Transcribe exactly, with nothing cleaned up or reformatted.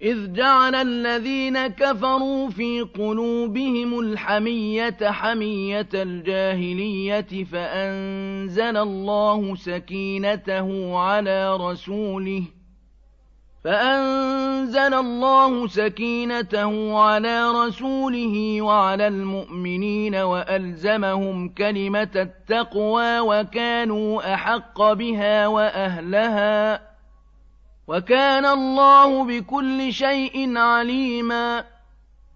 إذ جعل الذين كفروا في قلوبهم الحمية حمية الجاهلية فأنزل الله سكينته على رسوله فأنزل الله سكينته على رسوله وعلى المؤمنين وألزمهم كلمة التقوى وكانوا أحق بها وأهلها وكان الله بكل شيء عليما